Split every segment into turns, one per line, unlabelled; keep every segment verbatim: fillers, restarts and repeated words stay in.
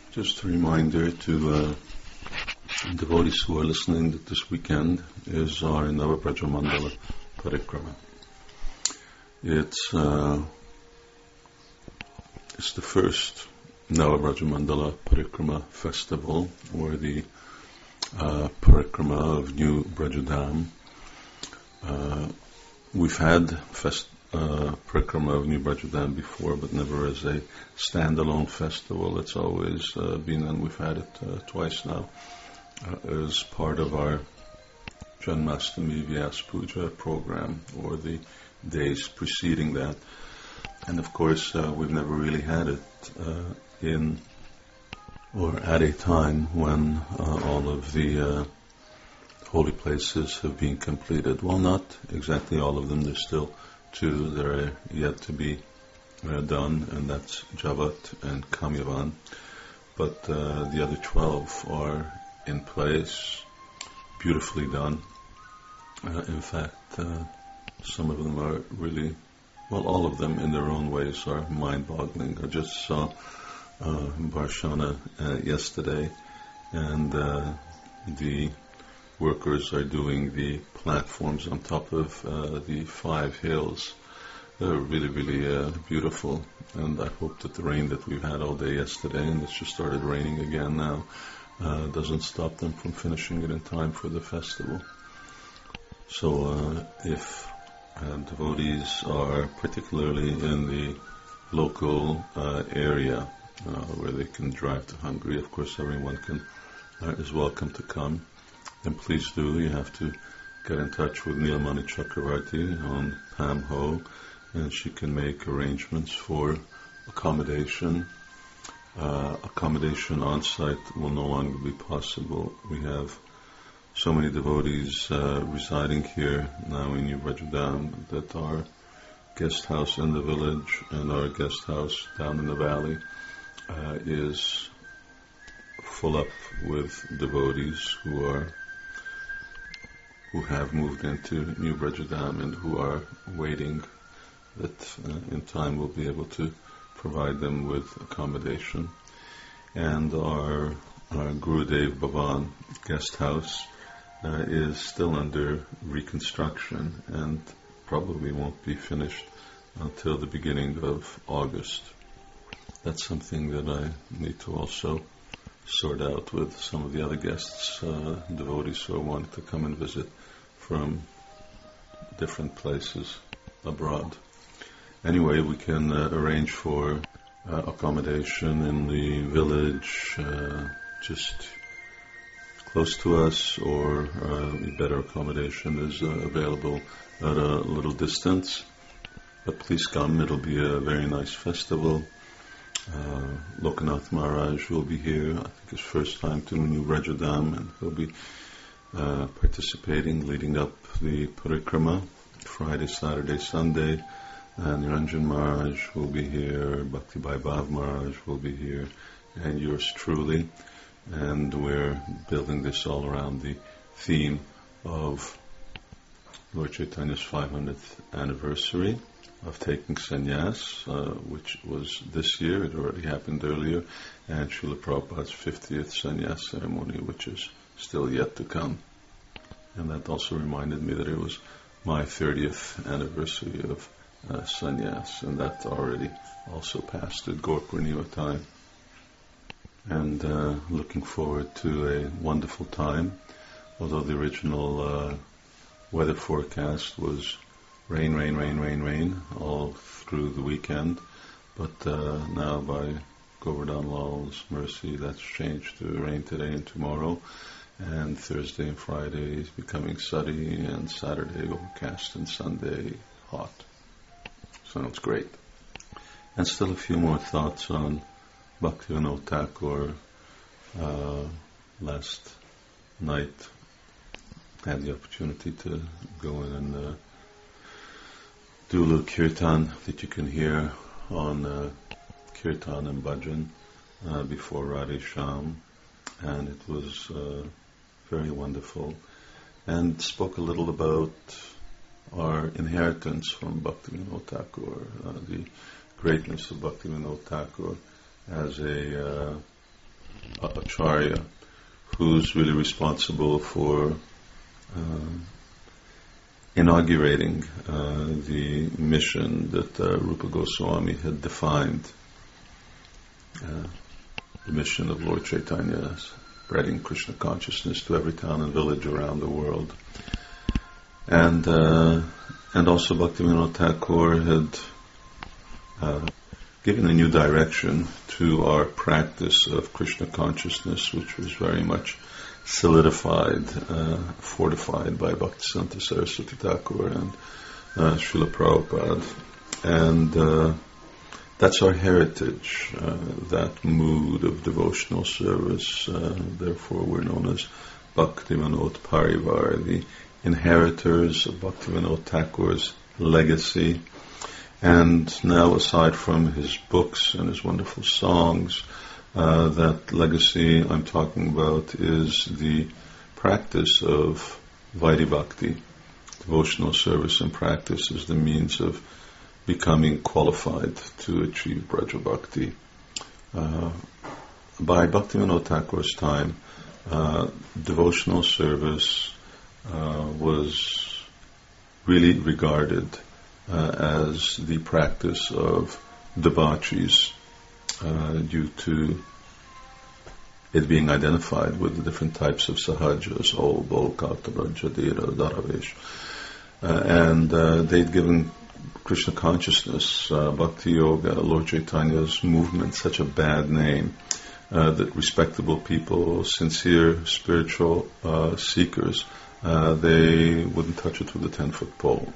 Just a reminder to uh, devotees who are listening that this weekend is our Navabraja Mandala Parikrama. It's, uh, it's the first Navabraja Mandala Parikrama festival, or the uh, Parikrama of New Brajadam. Uh, we've had fest, uh, Parikrama of New Brajadam before, but never as a standalone festival. It's always uh, been, and we've had it uh, twice now, uh, as part of our Janmashtami Vyas Puja program, or the days preceding that. And of course, uh, we've never really had it uh, in, or at a time when uh, all of the uh, holy places have been completed. Well, not exactly all of them. There's still two that are yet to be uh, done, and that's Javat and Kamyavan. But uh, the other twelve are in place, beautifully done. Uh, in fact, uh, some of them are really, well, all of them in their own ways are mind-boggling. I just saw uh, Barshana uh, yesterday, and uh, the workers are doing the platforms on top of uh, the five hills. They're really, really uh, beautiful, and I hope that the rain that we've had all day yesterday, and it's just started raining again now, uh, doesn't stop them from finishing it in time for the festival. So uh, if uh, devotees are particularly in the local uh, area uh, where they can drive to Hungary, of course everyone can uh, is welcome to come. Then please do. You have to get in touch with Neelamani Chakravarti on Pam Ho, and she can make arrangements for accommodation. Uh, accommodation on site will no longer be possible. We have so many devotees uh, residing here now in New Brajadam that our guest house in the village and our guest house down in the valley uh, is full up with devotees who are who have moved into New Brajadam and who are waiting that uh, in time we'll be able to provide them with accommodation. And our, our Gurudev Bhavan guest house uh, is still under reconstruction and probably won't be finished until the beginning of August. That's something that I need to also sort out with some of the other guests, uh, devotees who are wanting to come and visit from different places abroad. Anyway, we can uh, arrange for uh, accommodation in the village, uh, just close to us, or uh, better accommodation is uh, available at a little distance. But please come, it'll be a very nice festival. Uh, Lokanath Maharaj will be here, I think his first time to New Brajadam, and he'll be uh, participating, leading up the parikrama, Friday, Saturday, Sunday. And Niranjan Maharaj will be here, Bhakti Vaibhav Maharaj will be here, and yours truly. And we're building this all around the theme of Lord Chaitanya's five hundredth anniversary of taking sannyas, uh, which was this year. It already happened earlier, and Srila Prabhupada's fiftieth sannyas ceremony, which is still yet to come. And that also reminded me that it was my thirtieth anniversary of uh, sannyas, and that already also passed at Gaur Purnima time. And uh, looking forward to a wonderful time, although the original uh, weather forecast was rain, rain, rain, rain, rain all through the weekend. But uh, now by Govardhan Lal's mercy, that's changed to rain today and tomorrow. And Thursday and Friday is becoming sunny, and Saturday overcast, and Sunday hot. Sounds great. And still a few more thoughts on Bhaktivinoda Thakur. Uh, last night I had the opportunity to go in and uh, do a little kirtan that you can hear on uh, kirtan and bhajan uh, before Radhe Shyam, and it was uh, very wonderful, and spoke a little about our inheritance from Bhaktivinoda Thakur, uh, the greatness of Bhaktivinoda Thakur as a uh, Acharya, who's really responsible for uh, inaugurating uh, the mission that uh, Rupa Goswami had defined, uh, the mission of Lord Chaitanya, spreading Krishna consciousness to every town and village around the world. And uh, and also Bhaktivinoda Thakur had uh, given a new direction to our practice of Krishna consciousness, which was very much solidified, uh, fortified by Bhaktisiddhanta Saraswati Thakur and uh, Srila Prabhupada. And uh, that's our heritage, uh, that mood of devotional service. Uh, therefore, we're known as Bhaktivinoda Parivar, the inheritors of Bhaktivinoda Thakur's legacy. And now, aside from his books and his wonderful songs, uh, that legacy I'm talking about is the practice of Vaidhi Bhakti. Devotional service and practice is the means of becoming qualified to achieve Braja Bhakti. Uh, by Bhaktivinoda Thakur's time, uh, devotional service uh, was really regarded uh, as the practice of debauchees, uh, due to it being identified with the different types of sahajas, Ol, Bol, Kautara, Jadira, Daravesh. Uh, and uh, they'd given Krishna consciousness, uh, Bhakti Yoga, Lord Chaitanya's movement, such a bad name uh, that respectable people, sincere spiritual uh, seekers, uh, they wouldn't touch it with a ten-foot pole.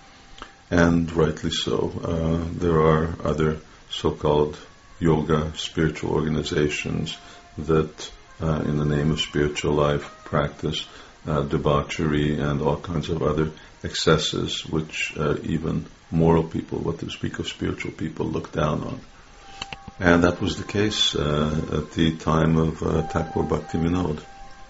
And rightly so. Uh, there are other so-called yoga, spiritual organizations that, uh, in the name of spiritual life, practice uh, debauchery and all kinds of other excesses, which uh, even moral people, what to speak of spiritual people, look down on. And that was the case uh, at the time of uh, Thakur Bhaktivinoda.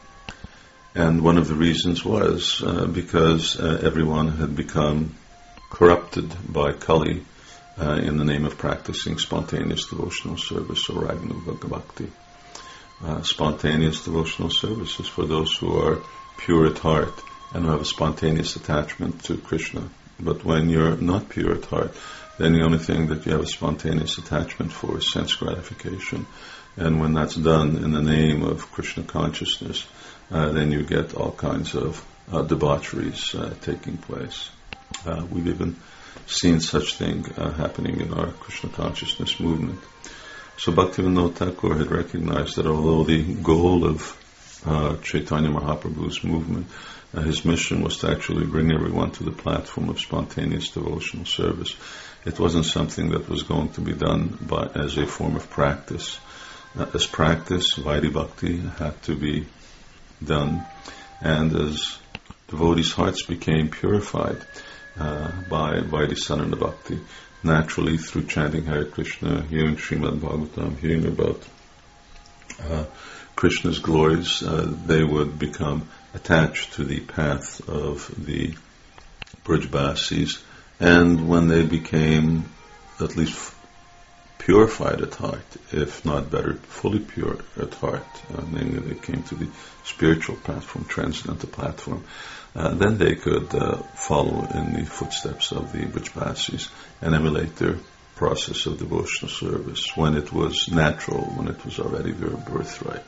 And one of the reasons was uh, because uh, everyone had become corrupted by Kali uh, in the name of practicing spontaneous devotional service, or Ragnu Bhakti. Uh, spontaneous devotional service is for those who are pure at heart and who have a spontaneous attachment to Krishna. But when you're not pure at heart, then the only thing that you have a spontaneous attachment for is sense gratification. And when that's done in the name of Krishna consciousness, uh, then you get all kinds of uh, debaucheries uh, taking place. Uh, we've even seen such thing uh, happening in our Krishna consciousness movement. So Bhaktivinoda Thakur had recognized that although the goal of uh, Chaitanya Mahaprabhu's movement, uh, his mission was to actually bring everyone to the platform of spontaneous devotional service, it wasn't something that was going to be done by, as a form of practice. Uh, as practice, Vaidhi Bhakti had to be done, and as devotees' hearts became purified uh, by Vaidhi Bhakti, naturally through chanting Hare Krishna, hearing Srimad Bhagavatam, hearing about uh, Krishna's glories, uh, they would become attached to the path of the Brajbasis. And when they became at least f- purified at heart, if not better, fully pure at heart, uh, namely they came to the spiritual platform, transcendental platform, uh, then they could uh, follow in the footsteps of the Brajbasis and emulate their process of devotional service when it was natural, when it was already their birthright.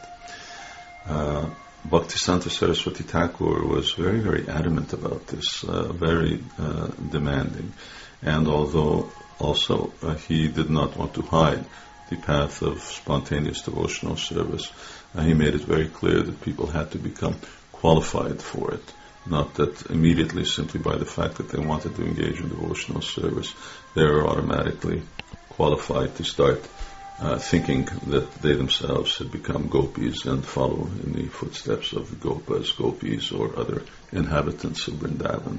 Uh, Bhaktisiddhanta Saraswati Thakur was very, very adamant about this, uh, very uh, demanding. And although also uh, he did not want to hide the path of spontaneous devotional service, uh, he made it very clear that people had to become qualified for it. Not that immediately, simply by the fact that they wanted to engage in devotional service, they were automatically qualified to start Uh, thinking that they themselves had become gopis and follow in the footsteps of the gopas, gopis, or other inhabitants of Vrindavan.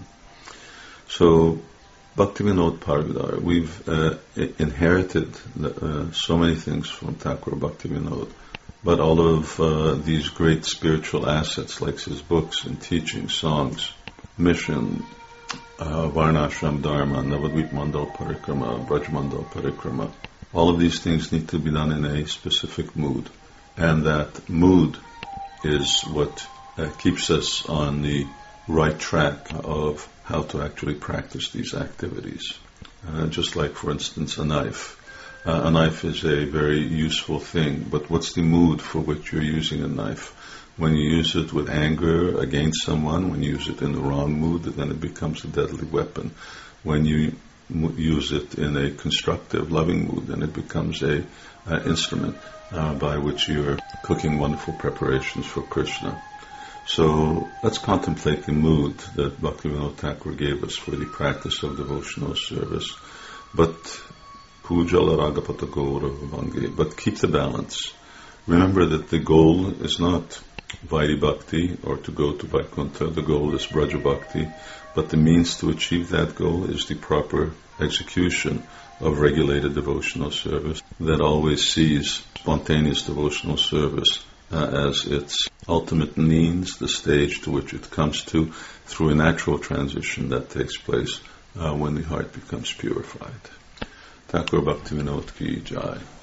So, Bhaktivinoda Parivar, we've uh, inherited uh, so many things from Thakur Bhaktivinoda, but all of uh, these great spiritual assets, like his books and teachings, songs, mission, uh, Varnashram Dharma, Navadvip Mandal Parikrama, Braj Mandal Parikrama, all of these things need to be done in a specific mood. And that mood is what uh, keeps us on the right track of how to actually practice these activities. Uh, just like, for instance, a knife. Uh, a knife is a very useful thing, but what's the mood for which you're using a knife? When you use it with anger against someone, when you use it in the wrong mood, then it becomes a deadly weapon. When you m- use it in a constructive, loving mood, then it becomes a uh, instrument uh, by which you're cooking wonderful preparations for Krishna. So let's contemplate the mood that Bhaktivinoda Thakur gave us for the practice of devotional service. But puja laragapata gauravangi, but keep the balance. Remember that the goal is not Vaidhi Bhakti or to go to Vaikuntha. The goal is Braja Bhakti, but the means to achieve that goal is the proper execution of regulated devotional service that always sees spontaneous devotional service uh, as its ultimate means, the stage to which it comes to through a natural transition that takes place uh, when the heart becomes purified. Thakur Bhaktivinoda ki jai.